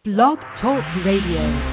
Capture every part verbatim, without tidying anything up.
Blog Talk Radio.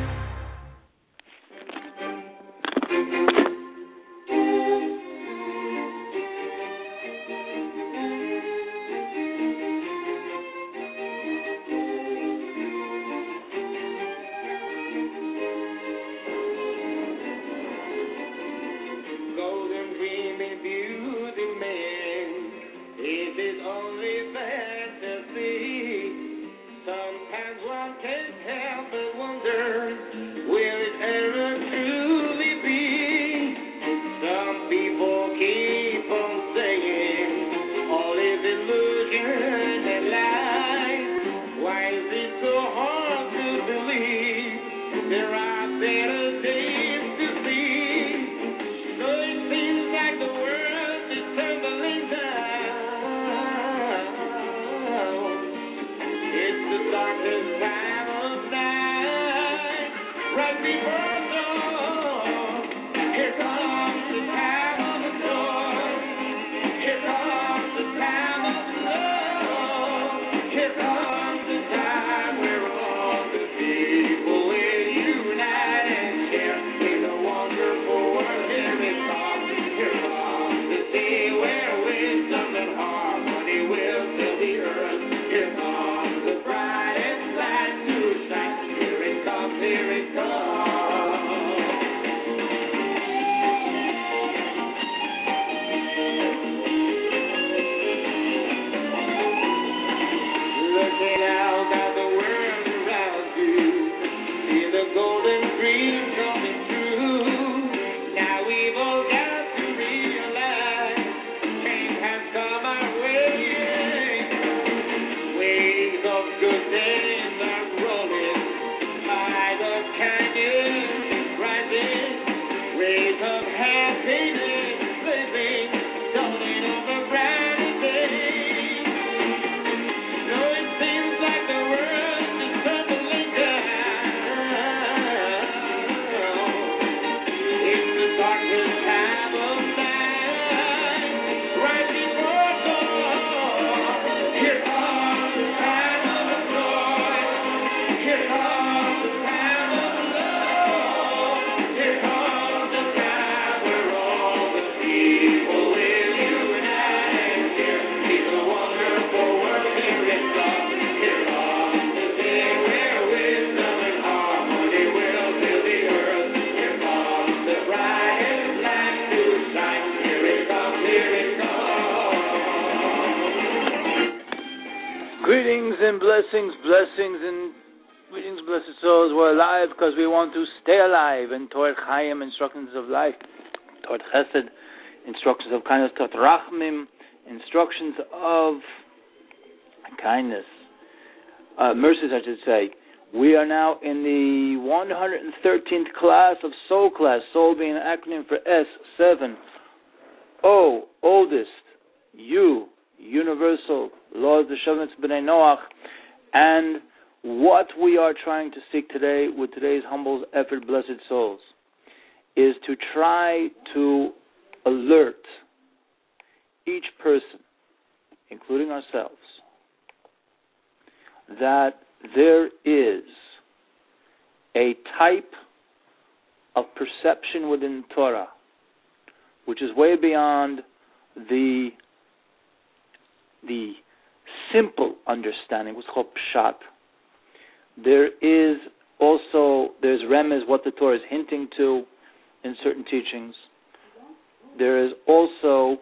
Blessings, blessings, and greetings, blessed souls. We're alive because we want to stay alive. And Torah Chaim, instructions of life. Torah Chesed, instructions of kindness. Torah Rachmim, instructions of kindness. Uh, mercies, I should say. We are now in the one hundred thirteenth class of Soul class. Soul being an acronym for S, seven. O, oldest. U, universal. Laws, the Shavnitz B'nai Noach. And what we are trying to seek today with today's humble effort, blessed souls, is to try to alert each person, including ourselves, that there is a type of perception within Torah which is way beyond the the simple understanding, what's called pshat. There is also, there's remez, what the Torah is hinting to in certain teachings. There is also,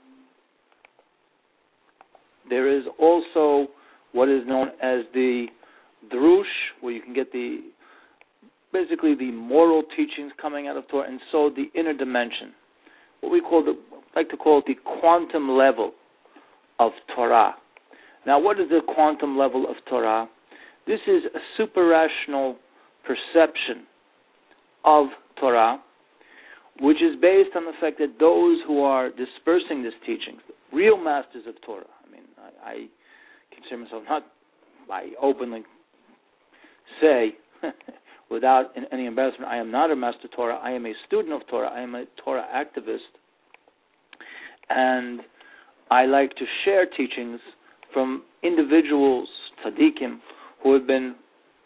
there is also what is known as the drush, where you can get the, basically the moral teachings coming out of Torah, and so the inner dimension, what we call the, like to call it the quantum level of Torah. Now, what is the quantum level of Torah? This is a super-rational perception of Torah, which is based on the fact that those who are dispersing this teaching, real masters of Torah, I mean, I, I consider myself not, I openly say, without any embarrassment, I am not a master Torah, I am a student of Torah, I am a Torah activist, and I like to share teachings from individuals, tzaddikim, who have been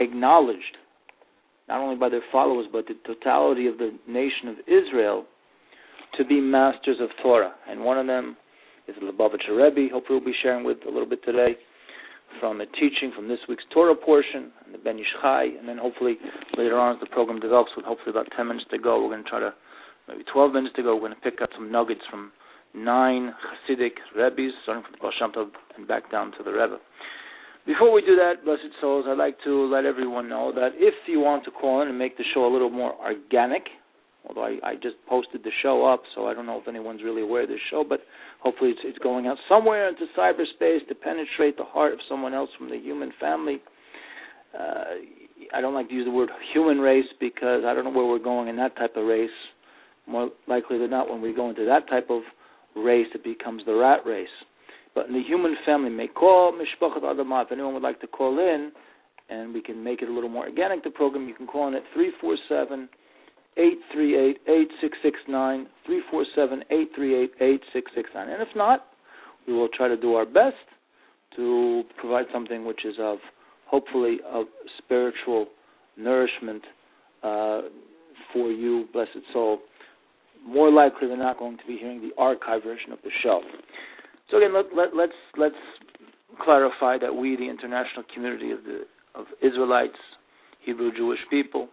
acknowledged, not only by their followers, but the totality of the nation of Israel, to be masters of Torah. And one of them is the Lubavitcher Rebbe, hopefully we'll be sharing with a little bit today, from a teaching from this week's Torah portion, and the Ben Ish Chai, and then hopefully later on as the program develops, with hopefully about ten minutes to go, we're going to try to, maybe twelve minutes to go, we're going to pick up some nuggets from nine Hasidic Rebbes, starting from the Baal Shem Tov and back down to the Rebbe. Before we do that, blessed souls, I'd like to let everyone know that if you want to call in and make the show a little more organic, although I, I just posted the show up, so I don't know if anyone's really aware of this show, but hopefully it's, it's going out somewhere into cyberspace to penetrate the heart of someone else from the human family. Uh, I don't like to use the word human race because I don't know where we're going in that type of race. More likely than not, when we go into that type of race, it becomes the rat race. But in the human family, may call Mishpachat Adamah. If anyone would like to call in, and we can make it a little more organic, the program, you can call in at three four seven, eight three eight, eight six six nine, three four seven, eight three eight, eight six six nine. And if not, we will try to do our best to provide something which is of, hopefully, of spiritual nourishment uh, for you, blessed soul. More likely than not going to be hearing the archive version of the show. So again, let, let, let's let's clarify that we, the international community of the of Israelites, Hebrew Jewish people,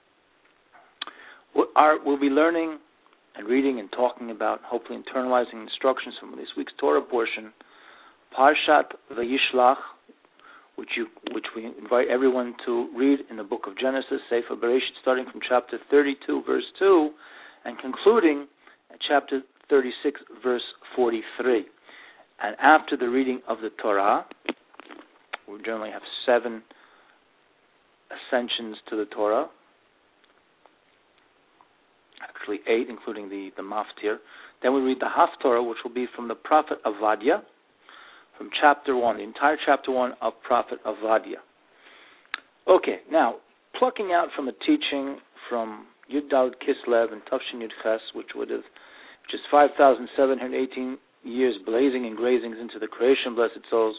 are will be learning and reading and talking about, hopefully internalizing instructions from this week's Torah portion, Parshat Vayishlach, which you which we invite everyone to read in the book of Genesis, Sefer Bereshit, starting from chapter thirty-two, verse two, and concluding at chapter thirty-six, verse forty-three. And after the reading of the Torah, we generally have seven ascensions to the Torah, actually eight, including the, the Maftir. Then we read the Haftorah, which will be from the prophet Avadia, from chapter one, the entire chapter one of prophet Avadia. Okay, now, plucking out from a teaching from Yud Daled Kislev and Tafshin Yud Ches, which would have, which is five thousand seven hundred eighteen years blazing and grazing into the creation, blessed souls,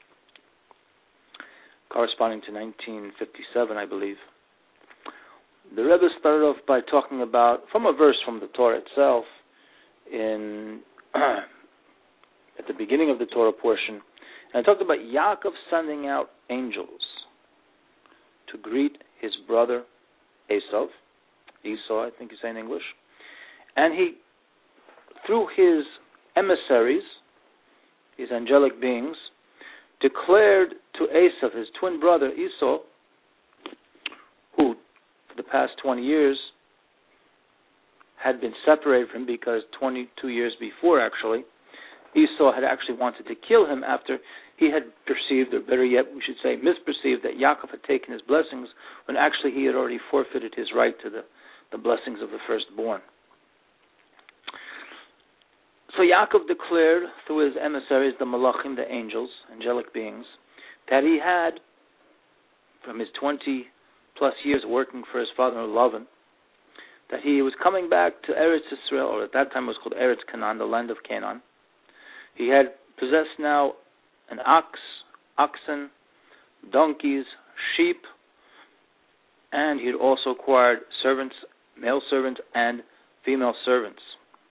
corresponding to nineteen fifty-seven, I believe. The Rebbe started off by talking about, from a verse from the Torah itself, in at the beginning of the Torah portion, and I talked about Yaakov sending out angels to greet his brother Esau, Esau, I think you say in English, and he, through his emissaries, his angelic beings, declared to Esau, his twin brother Esau, who for the past twenty years had been separated from him, because twenty-two years before, actually, Esau had actually wanted to kill him after he had perceived, or better yet, we should say, misperceived, that Yaakov had taken his blessings, when actually he had already forfeited his right to the, the blessings of the firstborn. So Yaakov declared through his emissaries, the Malachim, the angels, angelic beings, that he had, from his twenty plus years working for his father-in-law Lavan, that he was coming back to Eretz Israel, or at that time it was called Eretz Canaan, the land of Canaan. He had possessed now an ox, oxen, donkeys, sheep, and he had also acquired servants, male servants and female servants.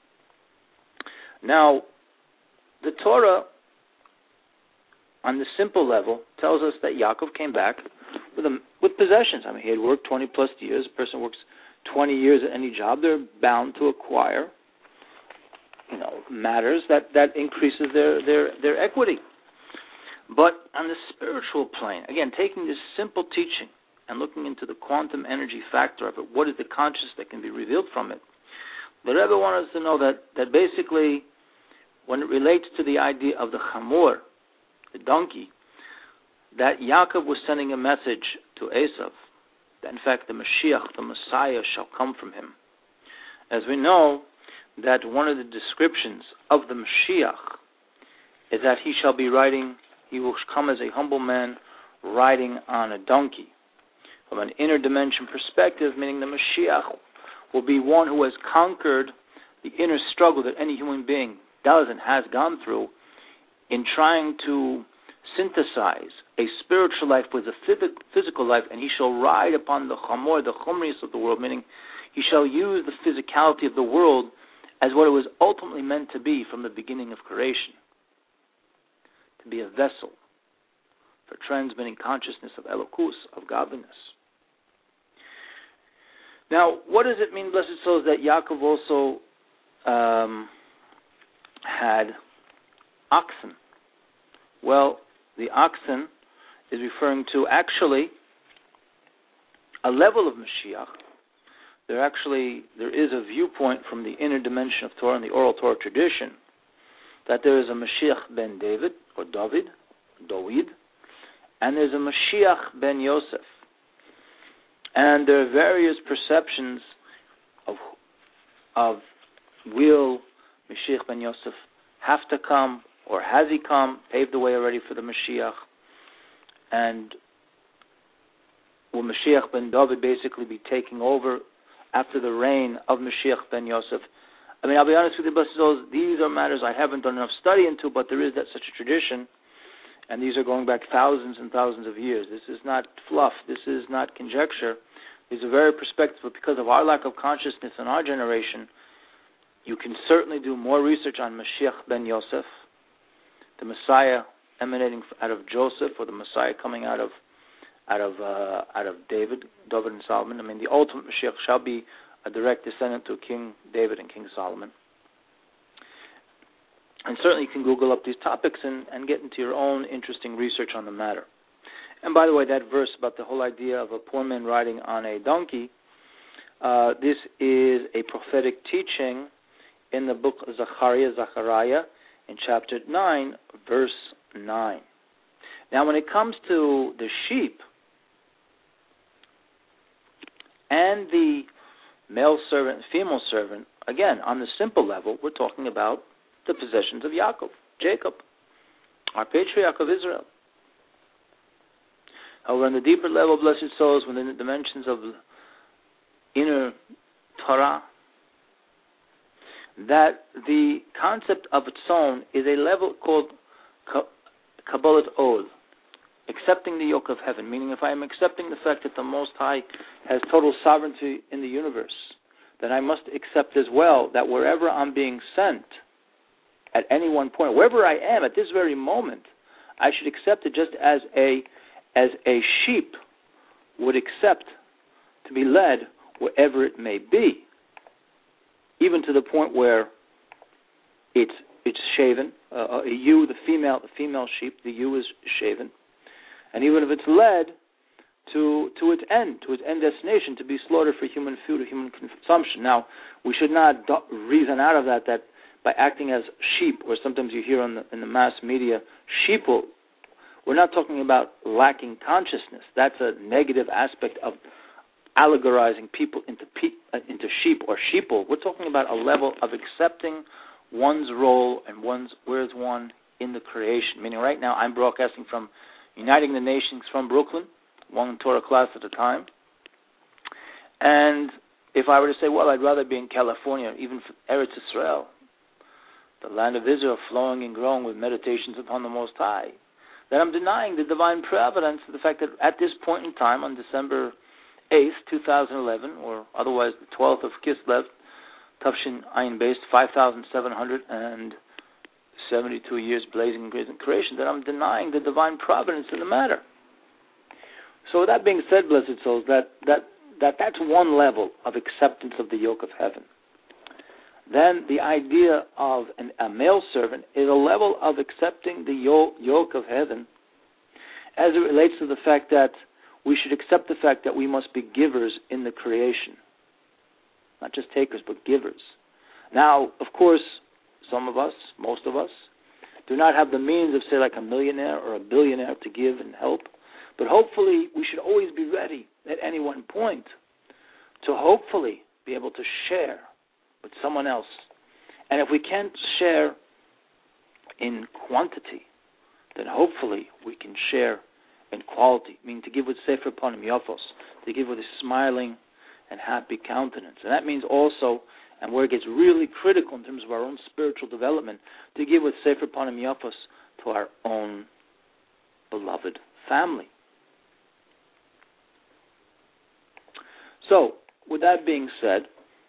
Now, the Torah, on the simple level, tells us that Yaakov came back with a, with possessions. I mean, he had worked twenty plus years. A person works twenty years at any job, they're bound to acquire, you know, matters that, that increases their, their, their equity. But on the spiritual plane, again, taking this simple teaching and looking into the quantum energy factor of it, what is the consciousness that can be revealed from it? The Rebbe wanted us to know that, that basically, when it relates to the idea of the chamor, the donkey, that Yaakov was sending a message to Esav, that in fact the Mashiach, the Messiah, shall come from him. As we know, that one of the descriptions of the Mashiach is that he shall be riding, he will come as a humble man riding on a donkey. From an inner dimension perspective, meaning the Mashiach will be one who has conquered the inner struggle that any human being does and has gone through in trying to synthesize a spiritual life with a physical life, and he shall ride upon the chamor, the chumrius of the world, meaning he shall use the physicality of the world as what it was ultimately meant to be from the beginning of creation, to be a vessel for transmitting consciousness of Elokus, of godliness. Now, what does it mean, blessed souls, that Yaakov also um, had oxen? Well, the oxen is referring to actually a level of Mashiach. There actually there is a viewpoint from the inner dimension of Torah and the oral Torah tradition that there is a Mashiach ben David or David, Dovid, and there's a Mashiach ben Yosef. And there are various perceptions of of will Mashiach ben Yosef have to come, or has he come, paved the way already for the Mashiach, and will Mashiach ben David basically be taking over after the reign of Mashiach ben Yosef? I mean, I'll be honest with you, blessed souls, these are matters I haven't done enough study into, but there is that such a tradition, and these are going back thousands and thousands of years. This is not fluff. This is not conjecture. These are very perspective, but because of our lack of consciousness in our generation, you can certainly do more research on Mashiach ben Yosef, the Messiah emanating out of Joseph, or the Messiah coming out of out of uh, out of David, David and Solomon. I mean, the ultimate Mashiach shall be a direct descendant to King David and King Solomon. And certainly you can Google up these topics and, and get into your own interesting research on the matter. And by the way, that verse about the whole idea of a poor man riding on a donkey, uh, this is a prophetic teaching in the book of Zechariah, Zechariah, in chapter nine, verse nine. Now, when it comes to the sheep and the male servant and female servant, again, on the simple level, we're talking about the possessions of Yaakov, Jacob, our patriarch of Israel. However, on the deeper level, blessed souls, within the dimensions of inner Torah, that the concept of its own is a level called Kabbalat Ol, accepting the yoke of heaven, meaning if I am accepting the fact that the Most High has total sovereignty in the universe, then I must accept as well that wherever I'm being sent, at any one point, wherever I am at this very moment, I should accept it just as a as a sheep would accept to be led wherever it may be, even to the point where it's it's shaven. Uh, a ewe, the female the female sheep, the ewe is shaven, and even if it's led to to its end, to its end destination, to be slaughtered for human food or human consumption. Now, we should not do- reason out of that that by acting as sheep, or sometimes you hear on the, in the mass media, sheeple. We're not talking about lacking consciousness. That's a negative aspect of allegorizing people into pe- uh, into sheep or sheeple. We're talking about a level of accepting one's role and one's where's one in the creation. Meaning, right now I'm broadcasting from Uniting the Nations from Brooklyn, one Torah class at a time. And if I were to say, well, I'd rather be in California, even Eretz Israel, the land of Israel, flowing and growing with meditations upon the Most High, that I'm denying the divine providence, the fact that at this point in time, on December eighth, twenty eleven, or otherwise the twelfth of Kislev, Tafshin Ayin based, five thousand seven hundred seventy-two years blazing and blazing creation, that I'm denying the divine providence in the matter. So with that being said, blessed souls, that, that, that that's one level of acceptance of the yoke of heaven. Then the idea of an, a male servant is a level of accepting the yoke, yoke of heaven as it relates to the fact that we should accept the fact that we must be givers in the creation. Not just takers, but givers. Now, of course, some of us, most of us, do not have the means of, say, like a millionaire or a billionaire to give and help. But hopefully, we should always be ready at any one point to hopefully be able to share with someone else. And if we can't share in quantity, then hopefully we can share in quality, meaning to give with sefer panim yafos, to give with a smiling and happy countenance. And that means also, and where it gets really critical in terms of our own spiritual development, to give with sefer panim yafos to our own beloved family. So, with that being said,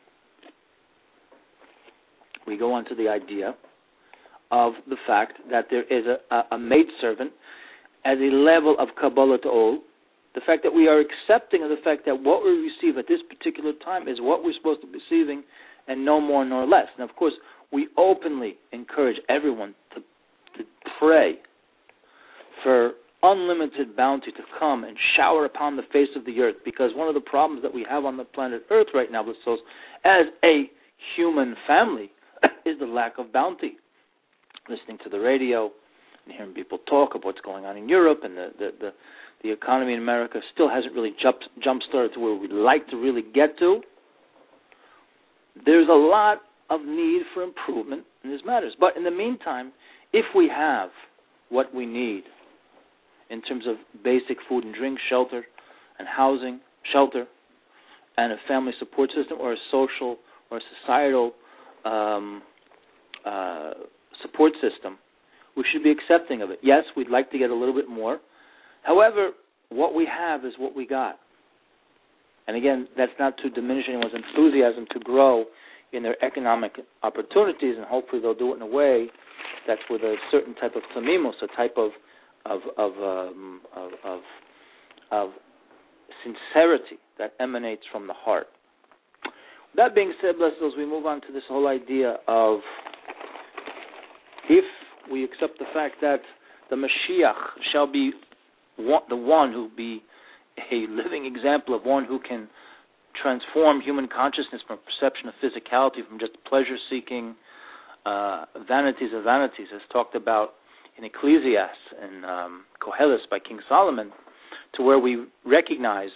we go on to the idea of the fact that there is a, a, a maidservant as a level of Kabbalat Ol, the fact that we are accepting of the fact that what we receive at this particular time is what we're supposed to be receiving and no more nor less. And of course, we openly encourage everyone to, to pray for unlimited bounty to come and shower upon the face of the earth, because one of the problems that we have on the planet Earth right now, souls, as a human family, is the lack of bounty. Listening to the radio and hearing people talk of what's going on in Europe, and the the, the, the economy in America still hasn't really jumped, jump-started to where we'd like to really get to. There's a lot of need for improvement in these matters. But in the meantime, if we have what we need in terms of basic food and drink, shelter and housing, shelter, and a family support system, or a social or a societal um, uh, support system, we should be accepting of it. Yes, we'd like to get a little bit more. However, what we have is what we got. And again, that's not to diminish anyone's enthusiasm to grow in their economic opportunities, and hopefully they'll do it in a way that's with a certain type of tamimos, a type of of of, um, of of of sincerity that emanates from the heart. That being said, blessed souls, we move on to this whole idea of, if we accept the fact that the Mashiach shall be one, the one who be a living example of one who can transform human consciousness from a perception of physicality, from just pleasure-seeking uh, vanities of vanities, as talked about in Ecclesiastes and um, Koheles by King Solomon, to where we recognize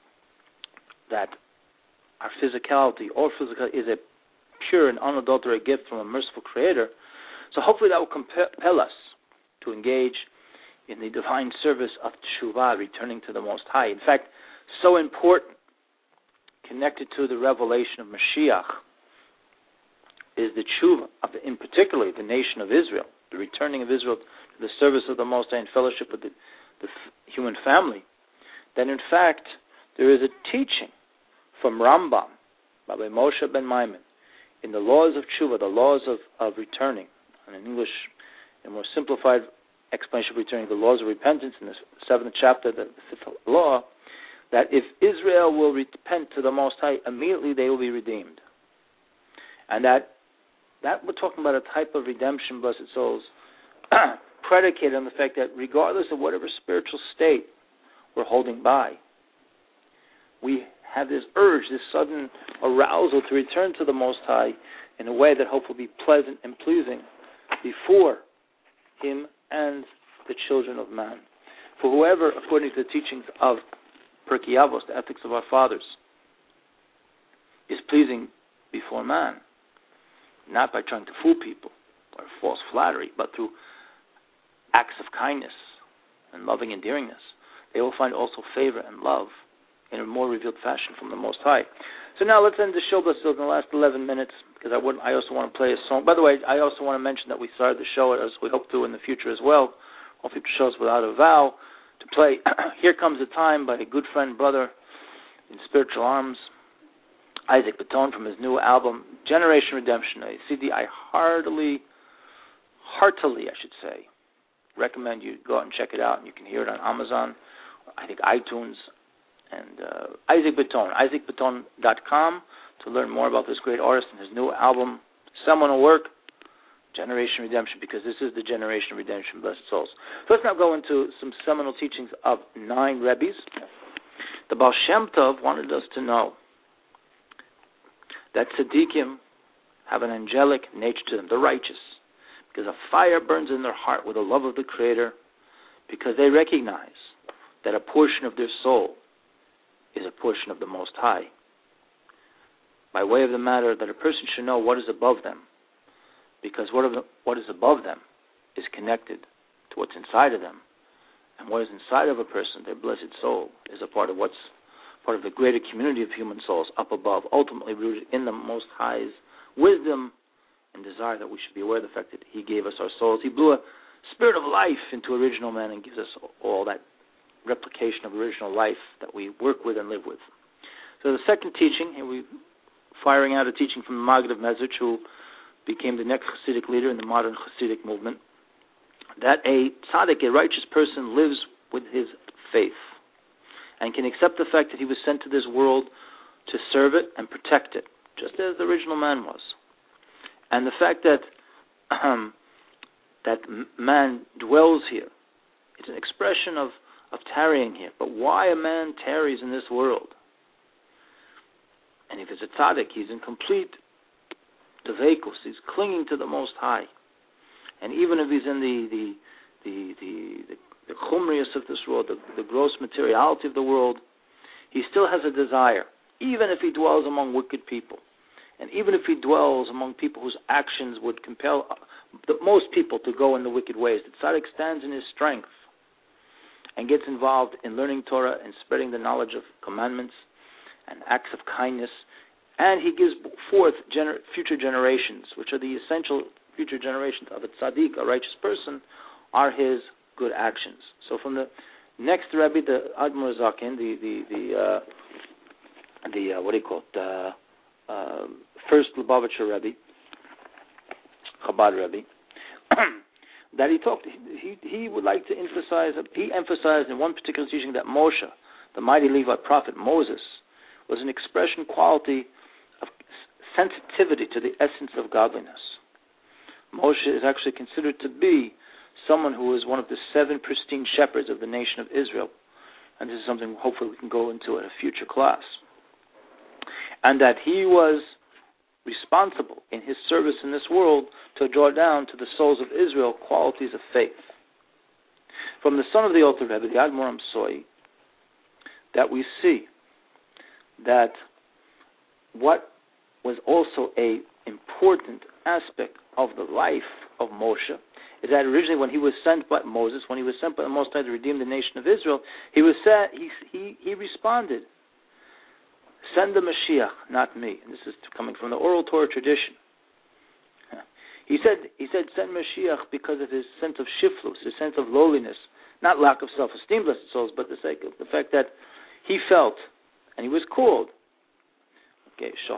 that our physicality, all physicality, is a pure and unadulterated gift from a merciful Creator. So hopefully that will compel us to engage in the divine service of Teshuvah, returning to the Most High. In fact, so important, connected to the revelation of Mashiach, is the Teshuvah of, the, in particular, the nation of Israel, the returning of Israel to the service of the Most High in fellowship with the, the f- human family. That in fact, there is a teaching from Rambam, Rabbi Moshe ben Maimon, in the laws of Teshuvah, the laws of, of returning, and in English, in a more simplified explanation of returning, the laws of repentance, in the seventh chapter, the fifth law, that if Israel will repent to the Most High, immediately they will be redeemed. And that that we're talking about a type of redemption, blessed souls, predicated on the fact that regardless of whatever spiritual state we're holding by, we have this urge, this sudden arousal to return to the Most High in a way that hopefully will be pleasant and pleasing before Him and the children of man. For whoever, according to the teachings of Pirkei Avos, the ethics of our fathers, is pleasing before man, not by trying to fool people or false flattery, but through acts of kindness and loving endearingness, they will find also favor and love in a more revealed fashion from the Most High. So now let's end the show, blessed souls, in the last eleven minutes, because I would I also want to play a song. By the way, I also want to mention that we started the show, as we hope to in the future as well, all future shows without a vow, to play Here Comes the Time by a good friend, brother in spiritual arms, Isaac Baton, from his new album, Generation Redemption, a C D I heartily, heartily, I should say, recommend you go out and check it out, and you can hear it on Amazon, I think iTunes, and uh, Isaac Baton, isaac baton dot com, to learn more about this great artist and his new album, seminal work, Generation Redemption, because this is the Generation Redemption, blessed souls. So let's now go into some seminal teachings of nine Rebbes. The Baal Shem Tov wanted us to know that tzaddikim have an angelic nature to them, the righteous, because a fire burns in their heart with the love of the Creator, because they recognize that a portion of their soul is a portion of the Most High. By way of the matter, that a person should know what is above them, because what, of the, what is above them is connected to what's inside of them, and what is inside of a person, their blessed soul, is a part of what's part of the greater community of human souls up above, ultimately rooted in the Most High's wisdom and desire that we should be aware of the fact that He gave us our souls. He blew a spirit of life into original man and gives us all that replication of original life that we work with and live with. So the second teaching, and we're firing out a teaching from the Maggid of Mezrich, who became the next Hasidic leader in the modern Hasidic movement, that a tzaddik, a righteous person, lives with his faith and can accept the fact that he was sent to this world to serve it and protect it, just as the original man was. And the fact that um, that man dwells here, it's an expression of, of tarrying here. But why a man tarries in this world? And if it's a tzaddik, he's in complete devekus, he's clinging to the Most High. And even if he's in the the the the, the, the chumrius of this world, the, the gross materiality of the world, he still has a desire, even if he dwells among wicked people. And even if he dwells among people whose actions would compel the most people to go in the wicked ways, the tzaddik stands in his strength and gets involved in learning Torah and spreading the knowledge of commandments and acts of kindness. And he gives forth gener- future generations, which are the essential future generations of a tzaddik, a righteous person, are his good actions. So from the next Rebbe, the Admor Zaken, the the the uh, the uh, what do you call it? Uh, uh, first Lubavitcher Rebbe, Chabad Rebbe, that he talked. He he would like to emphasize. He emphasized in one particular teaching that Moshe, the mighty Levite prophet Moses, was an expression quality of sensitivity to the essence of godliness. Moshe is actually considered to be someone who is one of the seven pristine shepherds of the nation of Israel. And this is something hopefully we can go into in a future class. And that he was responsible in his service in this world to draw down to the souls of Israel qualities of faith. From the son of the Alter Rebbe, the Admor Amsoi, that we see that what was also a important aspect of the life of Moshe is that originally when he was sent by Moses, when he was sent by the Most High to redeem the nation of Israel, he was said, he he he responded, "Send the Mashiach, not me." And this is coming from the oral Torah tradition. He said he said send Mashiach because of his sense of shiflus, his sense of lowliness, not lack of self-esteem, blessed souls, but the sake of the fact that he felt and he was called. Okay, he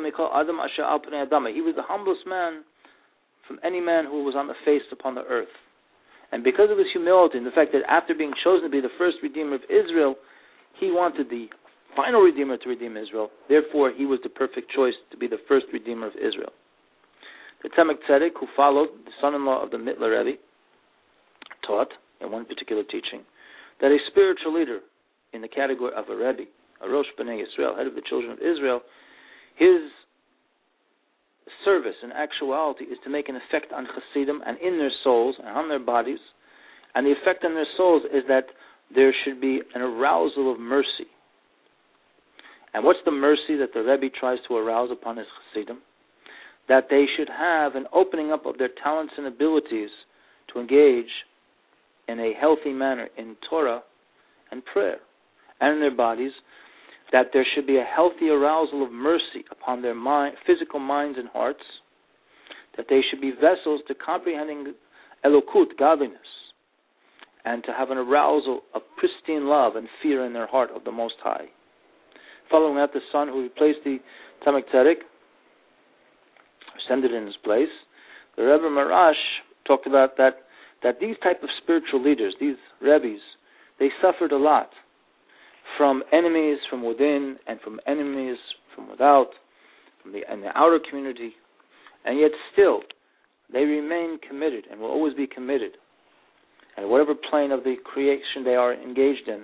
was the humblest man from any man who was on the face upon the earth. And because of his humility and the fact that after being chosen to be the first Redeemer of Israel, he wanted the final Redeemer to redeem Israel. Therefore, he was the perfect choice to be the first Redeemer of Israel. The Tzemach Tzedek, who followed the son-in-law of the Mittler Rebbe, taught in one particular teaching that a spiritual leader in the category of a Rebbe, a Rosh B'nai Yisrael, head of the children of Israel, his service in actuality is to make an effect on Hasidim and in their souls and on their bodies. And the effect on their souls is that there should be an arousal of mercy. And what's the mercy that the Rebbe tries to arouse upon his Hasidim? That they should have an opening up of their talents and abilities to engage in a healthy manner in Torah and prayer, and in their bodies, that there should be a healthy arousal of mercy upon their mind, physical minds and hearts, that they should be vessels to comprehending elokut, godliness, and to have an arousal of pristine love and fear in their heart of the Most High. Following that, the son who replaced the Tzemach Tzedek, ascended in his place, the Rebbe Marash talked about that, that these type of spiritual leaders, these Rebbes, they suffered a lot from enemies from within and from enemies from without, from the, and the outer community, and yet still they remain committed and will always be committed, at whatever plane of the creation they are engaged in,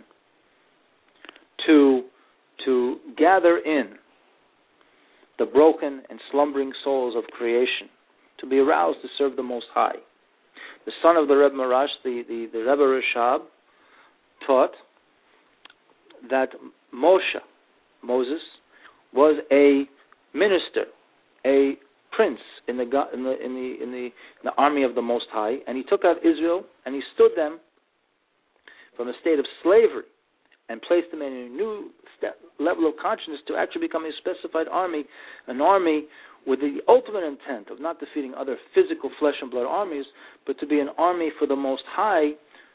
to to gather in the broken and slumbering souls of creation, to be aroused to serve the Most High. The son of the Rebbe Marash, the, the, the Rebbe Rashab, taught that Moshe, Moses, was a minister, a prince in the in the in the in the, in the army of the Most High, and he took out Israel and he stood them from a state of slavery and placed them in a new step, level of consciousness to actually become a specified army, an army with the ultimate intent of not defeating other physical flesh and blood armies, but to be an army for the Most High,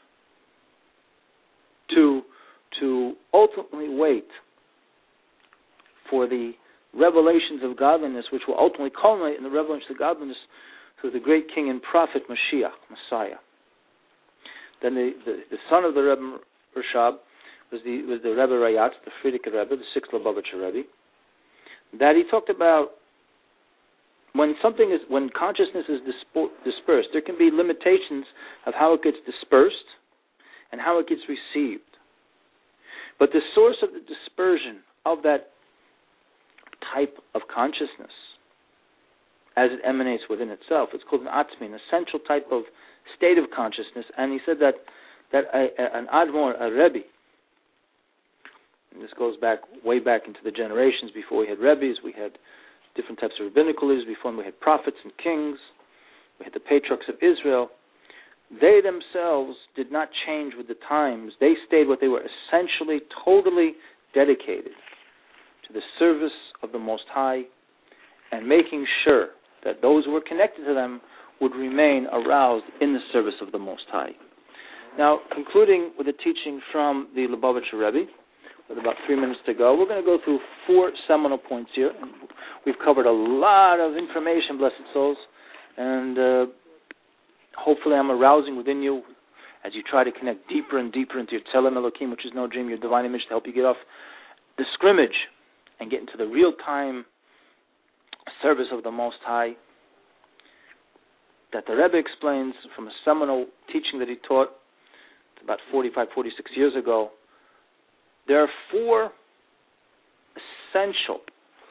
to to ultimately wait for the revelations of godliness, which will ultimately culminate in the revelations of godliness through the great King and Prophet Mashiach, Messiah. Then the, the, the son of the Rebbe Rashab was the was the Rebbe Rayatz, the Frierdiker Rebbe, the sixth Lubavitcher Rebbe, that he talked about when something is when consciousness is dispo- dispersed, there can be limitations of how it gets dispersed and how it gets received. But the source of the dispersion of that type of consciousness, as it emanates within itself, it's called an atzmi, an essential type of state of consciousness. And he said that that a, a, an admor, a rebbe, and this goes back way back into the generations before we had rebbes, we had different types of rabbinical leaders, before we had prophets and kings, we had the patriarchs of Israel. They themselves did not change with the times. They stayed what they were, essentially totally dedicated to the service of the Most High and making sure that those who were connected to them would remain aroused in the service of the Most High. Now, concluding with a teaching from the Lubavitcher Rebbe, with about three minutes to go, we're going to go through four seminal points here. We've covered a lot of information, blessed souls, and uh, hopefully I'm arousing within you as you try to connect deeper and deeper into your Tzelem Elokim, which is no dream, your divine image, to help you get off the scrimmage and get into the real-time service of the Most High that the Rebbe explains from a seminal teaching that he taught about forty-five, forty-six years ago. There are four essential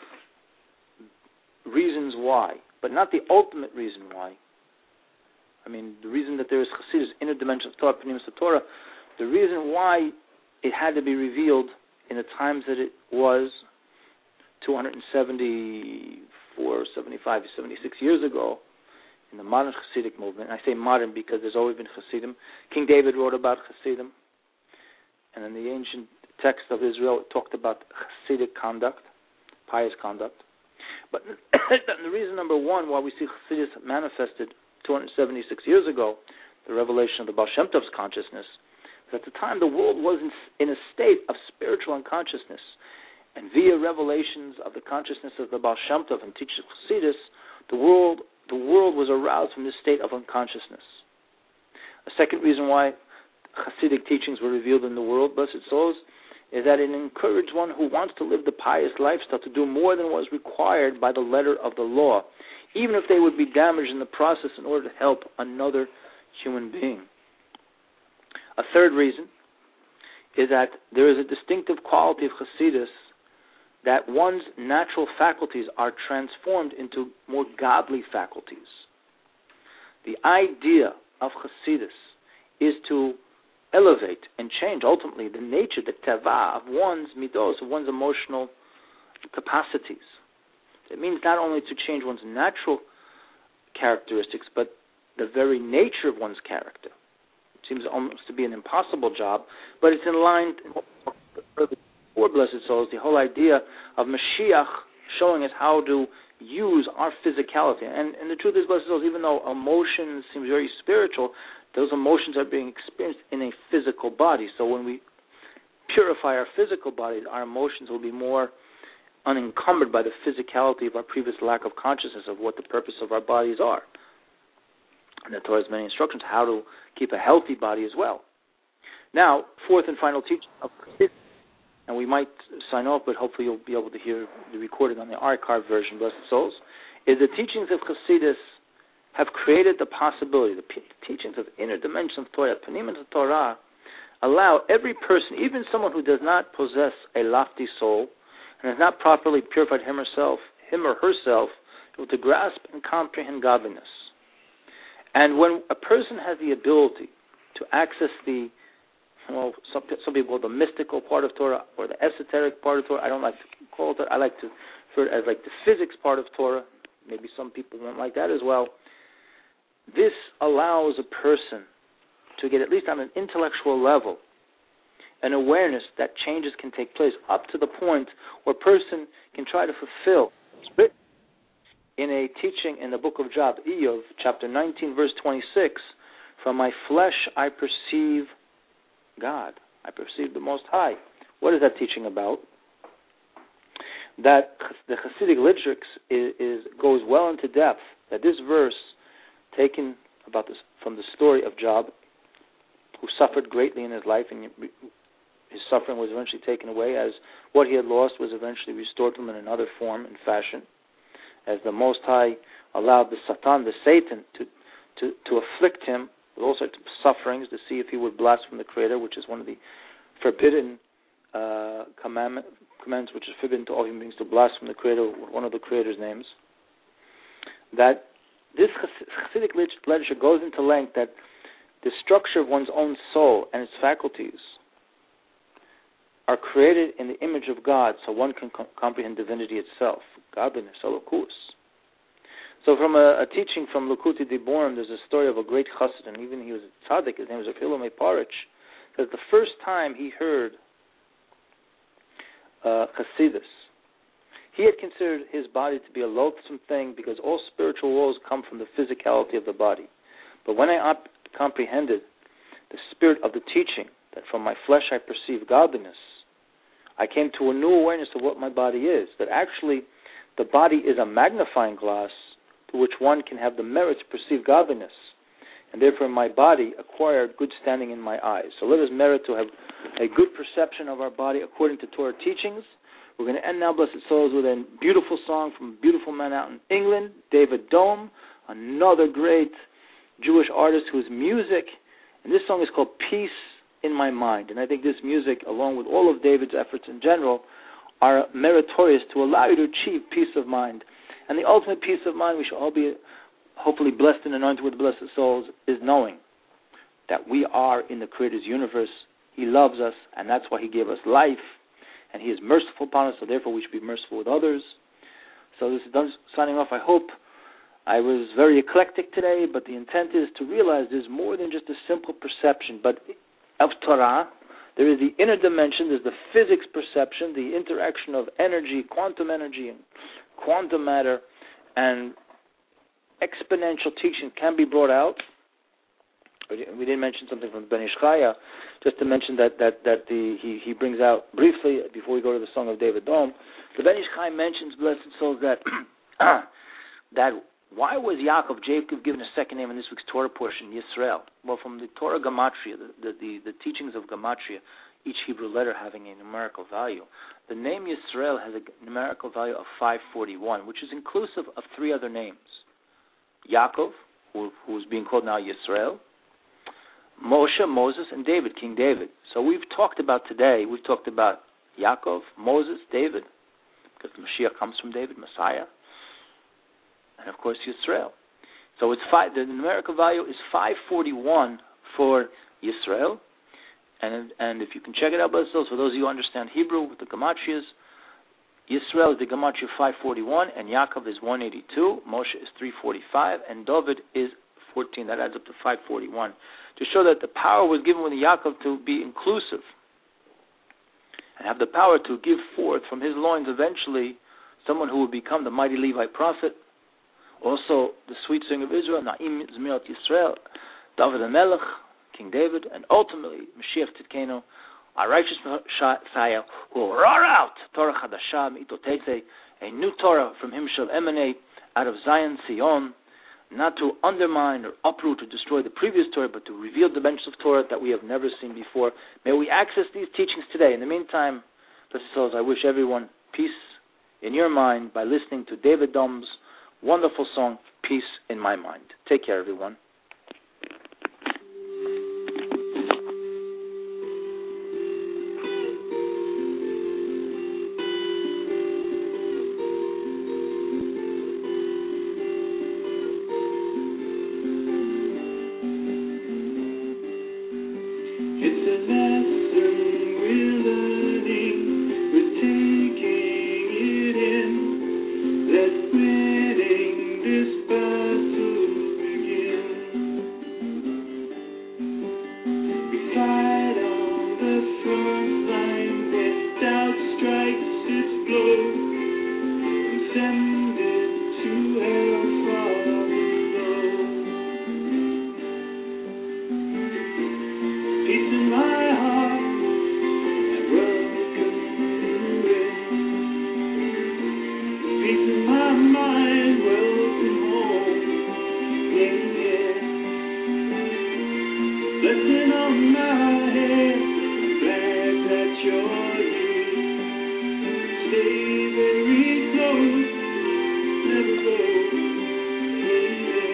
reasons why, but not the ultimate reason why. I mean, the reason that there is Chassidus, inner dimension of Torah, Pnimis of Torah, the reason why it had to be revealed in the times that it was two hundred seventy-four, seventy-five, seventy-six years ago in the modern Hasidic movement. And I say modern because there's always been Hasidim. King David wrote about Hasidim. And in the ancient text of Israel, it talked about Hasidic conduct, pious conduct. But the reason number one why we see Hasidus manifested two hundred seventy-six years ago, the revelation of the Baal Shem Tov's consciousness, is at the time the world was in, in a state of spiritual unconsciousness. And via revelations of the consciousness of the Baal Shem Tov and teachers of Hasidus, the world, the world was aroused from this state of unconsciousness. A second reason why Hasidic teachings were revealed in the world, blessed souls, is that it encouraged one who wants to live the pious lifestyle to do more than was required by the letter of the law, even if they would be damaged in the process in order to help another human being. A third reason is that there is a distinctive quality of Hasidus that one's natural faculties are transformed into more godly faculties. The idea of Hasidus is to elevate and change ultimately the nature, the teva of one's midos, of one's emotional capacities. It means not only to change one's natural characteristics, but the very nature of one's character. It seems almost to be an impossible job, but it's in line with for blessed souls, the whole idea of Mashiach showing us how to use our physicality. And, and the truth is, blessed souls, even though emotions seem very spiritual, those emotions are being experienced in a physical body. So when we purify our physical bodies, our emotions will be more unencumbered by the physicality of our previous lack of consciousness of what the purpose of our bodies are. And the Torah has many instructions how to keep a healthy body as well. Now, fourth and final teaching of Chassidus, and we might sign off, but hopefully you'll be able to hear the recording on the archived version, blessed souls, is the teachings of Chassidus have created the possibility, the p- teachings of inner dimension of Torah, Pnimis of Torah, allow every person, even someone who does not possess a lofty soul and has not properly purified him herself, him or herself, to grasp and comprehend godliness. And when a person has the ability to access the, well, some, some people call it the mystical part of Torah or the esoteric part of Torah. I don't like to call it that. I like to refer to it as like the physics part of Torah. Maybe some people won't like that as well. This allows a person to get, at least on an intellectual level, an awareness that changes can take place up to the point where a person can try to fulfill in a teaching in the book of Job, Iyov, chapter nineteen, verse twenty-six, from my flesh I perceive God. I perceive the Most High. What is that teaching about? That the Hasidic literature is, is, goes well into depth, that this verse, taken about this from the story of Job, who suffered greatly in his life, and his suffering was eventually taken away, as what he had lost was eventually restored to him in another form and fashion, as the Most High allowed the Satan, the Satan, to to, to afflict him with all sorts of sufferings to see if he would blaspheme the Creator, which is one of the forbidden uh, commandment, commandments, which is forbidden to all human beings to blaspheme the Creator, one of the Creator's names. That this Hasidic literature goes into length that the structure of one's own soul and its faculties are created in the image of God, so one can com- comprehend divinity itself, godliness, elokus. So from a, a teaching from Likutei Diborim, there's a story of a great chassid, and even he was a tzaddik, his name was Afilomei Parich, that the first time he heard uh, Hasidus, he had considered his body to be a loathsome thing because all spiritual woes come from the physicality of the body. But when I op- comprehended the spirit of the teaching, that from my flesh I perceive godliness, I came to a new awareness of what my body is, that actually the body is a magnifying glass to which one can have the merit to perceive godliness, and therefore my body acquired good standing in my eyes. So let us merit to have a good perception of our body according to Torah teachings. We're going to end now, blessed souls, with a beautiful song from a beautiful man out in England, David Dome, another great Jewish artist whose music, and this song is called Peace in My Mind. And I think this music, along with all of David's efforts in general, are meritorious to allow you to achieve peace of mind. And the ultimate peace of mind, we shall all be hopefully blessed and anointed with blessed souls, is knowing that we are in the Creator's universe. He loves us, and that's why He gave us life. And He is merciful upon us, so therefore we should be merciful with others. So this is done signing off. I hope I was very eclectic today, but the intent is to realize there's more than just a simple perception, but of Torah. There is the inner dimension, there's the physics perception, the interaction of energy, quantum energy, and quantum matter, and exponential teaching can be brought out. We didn't mention something from Ben Ish Chaya, just to mention that that that the he, he brings out briefly before we go to the song of David Dome. The Ben Ish Chaya mentions, blessed souls, that that why was Yaakov Jacob given a second name in this week's Torah portion, Yisrael? Well, from the Torah Gematria, the the, the, the teachings of Gematria, each Hebrew letter having a numerical value, the name Yisrael has a numerical value of five forty-one, which is inclusive of three other names: Yaakov, who who is being called now Yisrael, Moshe, Moses, and David, King David. So we've talked about today, we've talked about Yaakov, Moses, David, because the Mashiach comes from David, Messiah, and of course Yisrael. So it's five, the numerical value is five forty-one for Yisrael, and and if you can check it out, so for those of you who understand Hebrew with the Gematrias, Yisrael is the Gematria five forty-one, and Yaakov is one eighty-two, Moshe is three forty-five, and David is fourteen. That adds up to five forty-one. To show that the power was given with Yaakov to be inclusive and have the power to give forth from his loins eventually someone who will become the mighty Levite prophet. Also, the sweet singer of Israel, Na'im Zmirat Yisrael, David HaMelech, King David, and ultimately Mashiach Tzidkenu, our righteous Messiah, who will roar out Torah Chadashah Mito Tetzei, a new Torah from him shall emanate out of Zion, Sion, not to undermine or uproot or destroy the previous Torah, but to reveal dimensions of Torah that we have never seen before. May we access these teachings today. In the meantime, blessed souls, I wish everyone peace in your mind by listening to David Dome's wonderful song, Peace in My Mind. Take care, everyone. Let's reading this battle begin. find welcome home. Yeah, yeah. Blessing on my head, glad that you're here. Stay very close, never go. Yeah, yeah.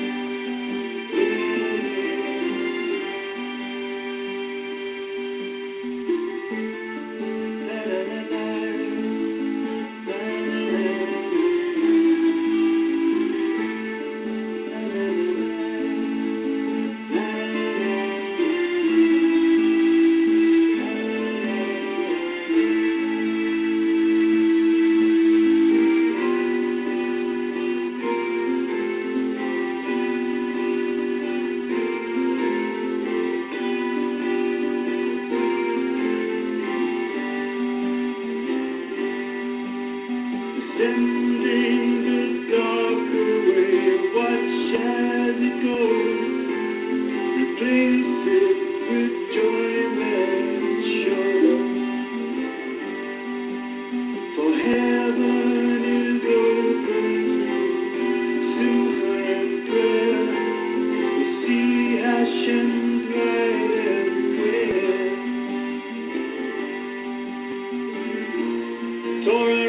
Sending the dark away, watch as it goes. Replace it with joy and show. For heaven is open to her prayer. We see Hashem's light everywhere. Torah